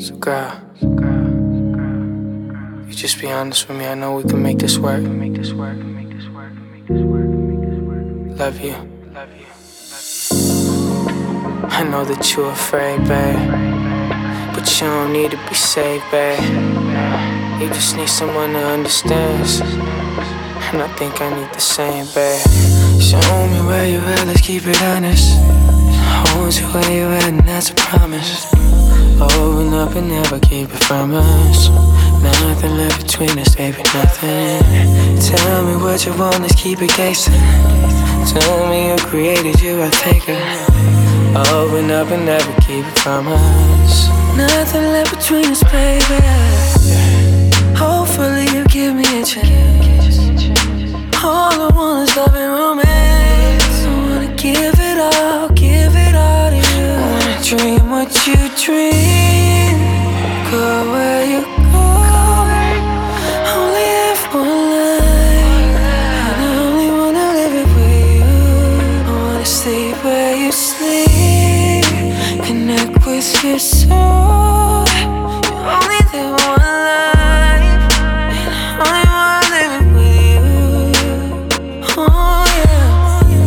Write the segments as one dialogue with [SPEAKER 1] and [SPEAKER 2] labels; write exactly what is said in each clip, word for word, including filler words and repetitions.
[SPEAKER 1] So girl, so girl, girl, you just be honest with me. I know we can make this work. Make this work. Make this work. Make this work. Make this work. Love you. Love you. I know that you're afraid, babe, but you don't need to be saved, babe. You just need someone that understands, and I think I need the same, babe. Show me where you at, let's keep it honest. Hold you where you at, and that's a promise. Open up and never keep it from us. Nothing left between us, baby, nothing. Tell me what you want, let's keep it gangsta. Tell me who created you, I think it. Open up and never keep it from us. Nothing left between us, baby. Hopefully you give me a chance. All I want is love and romance. I wanna give it all, give it all to you. I wanna dream what you dream, go where you go. Only have one life, and I only wanna live it with you. I wanna sleep where you sleep, connect with your soul. You only live one life, and I only wanna live it with you. Oh yeah,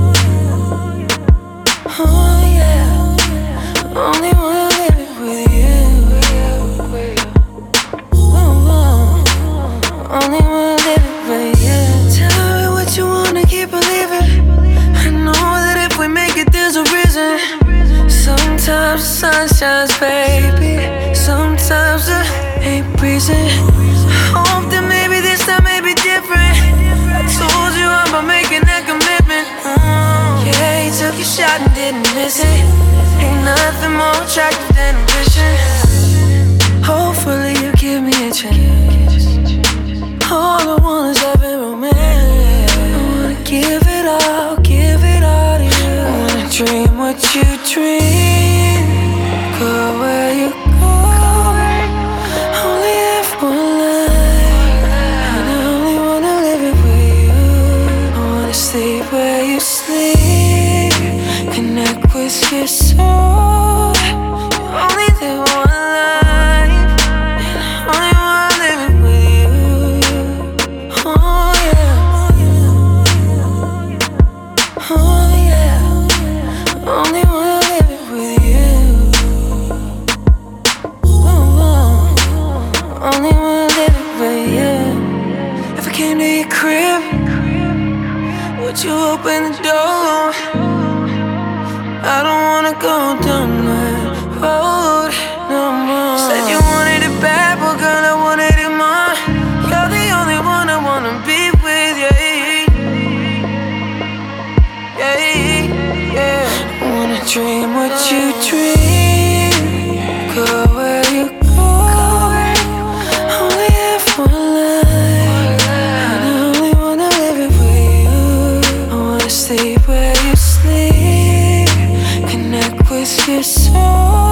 [SPEAKER 1] oh yeah, only wanna live it with you. Oh, oh. Only wanna live it with you. Tell me what you wanna keep believing. I know that if we make it, there's a reason. Sometimes the sun shines, baby. Sometimes the ain't breezing. Hope that maybe this time may be different. I told you I'm about making that commitment. Mm. Yeah, you took your shot and didn't miss it. Ain't nothing more attractive than ambition. Hopefully you give me a chance. All I want is love and romance. I wanna give it all, give it all to you. I wanna dream what you dream, go where you go. Only have one life, and I only wanna live it with you. I wanna sleep where you sleep, connect with your soul. You only live one life, and I only wanna live it with you. Oh yeah, oh yeah, only wanna live it with you. Oh, oh. Only wanna live it with you. If I came to your crib, would you open the door? I don't wanna go down that road no more. Said you wanted it bad, but girl, I wanted it more. You're the only one I wanna be with, yeah, yeah, yeah. I wanna dream what you dream, go where you go. Only have one life, and I only wanna live it with you. I wanna sleep where you sleep, connect with your soul.